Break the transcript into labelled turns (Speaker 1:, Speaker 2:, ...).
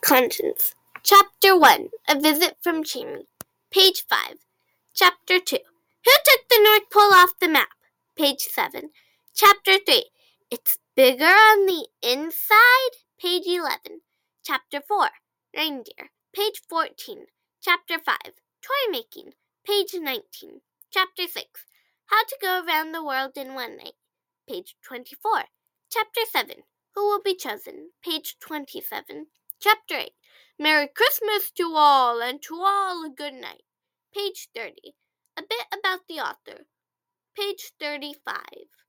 Speaker 1: Contents. Chapter 1, A Visit from Jamie. Page 5. Chapter 2, Who Took the North Pole Off the Map? Page 7. Chapter 3, It's Bigger on the Inside? Page 11. Chapter 4, Reindeer. Page 14. Chapter 5, Toy Making. Page 19. Chapter 6, How to Go Around the World in One Night. Page 24. Chapter 7, Who Will Be Chosen? Page 27. Chapter 8, Merry Christmas to all, and to all a good night. Page 30. A bit about the author. Page 35.